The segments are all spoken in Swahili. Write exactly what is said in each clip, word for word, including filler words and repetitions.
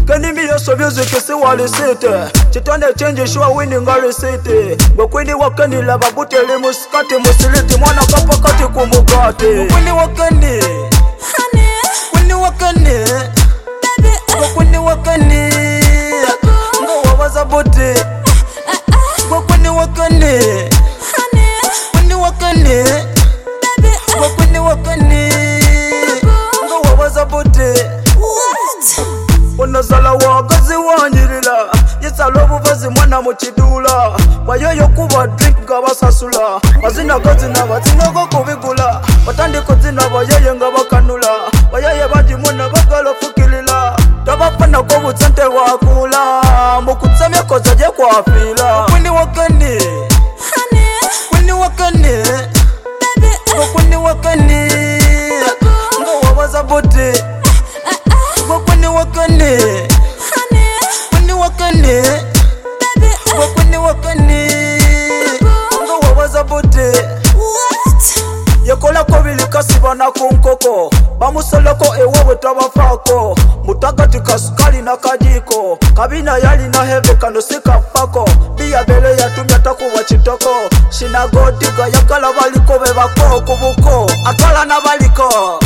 Can you be your music? You see what you say? Chitone change show winning a receipt. Bakwini wakani la babutele muskati musiliti mwana kapa kati kumugati. Bakwini wakani Bakwini wakani Bakwini wakani Ngo wawaza bote Bakwini wakani Bakwini wakani Bakwini wakani Ngo wawaza bote Onazala wakazi wanjirila Yisalobu vazi mwana muchidula Wayoyo kuwa drink gaba sasula Wazina gazina wazinga kubigula Watandi kuzina wayeye nga wakanula Wayeye baji mwana bagalo fukilila Tabapana kwa utsante wakula Mukutsamya koza je kwa fila Bakwini wakani Bakwini wakani Bakwini wakani Ngo wawaza bote Bakwini wakani Bakwini wakani Bakwini wakani Ngo wawaza bote Yekola kobili kasiba na kunkoko Bamusoloko ewewe tabafako Mutagati kasukali na kajiko Kabina yali na heve kano sika fako Biya bele ya tumya takuwa chitoko Shinagodiga yakala baliko bebako kubuko Akala na baliko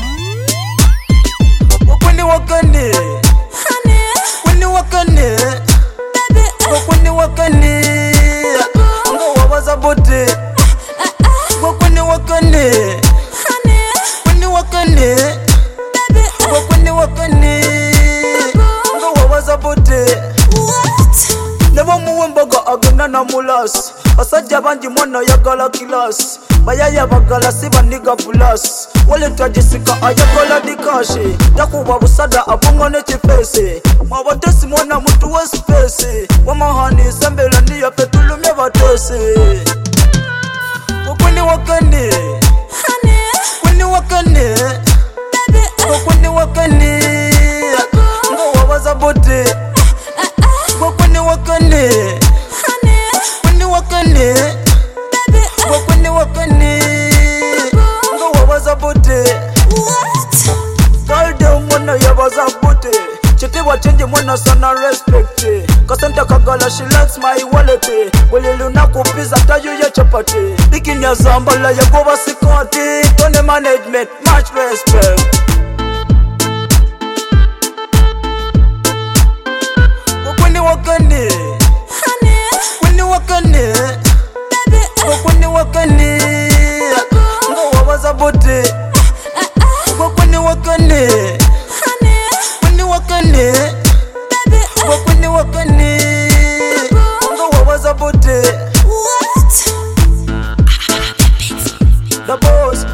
Bakwini wakani Bakwini wakani Bakwini wakani Ngo wawaza bote Bakwini wakani Bakwini wakani Bakwini wakani Ngo wawaza bote Never muwe mbaga agana na mulas Asajja banji mwana yagala kilas Bayaya bagala siba niga pulas Wale tajisika ayagala dikashi Takuwa busada abungo nechi fesi Mwabatesi mwana mutu wa spesi Wamahani sembela niya petulu mevatesi Bakwini wakani Bakwini wakani Bakwini wakani Ngo wawaza bote Bakwini wakani Bakwini wakani Bakwini wakani Ngo wawaza bote Kalde mwana yabaza bote Chete wa change mwana sana respect Kasanta kagala she likes my wallet Wele luna kupiza tayo ya chapati Bikini ya zambala ya goba sikoti Tone management much respect Bakwini wakani Bakwini wakani Bakwini wakani Ngo wawaza bote Bakwini wakani Bakwini wakani Bakwini wakani Ngo wawaza bote The boss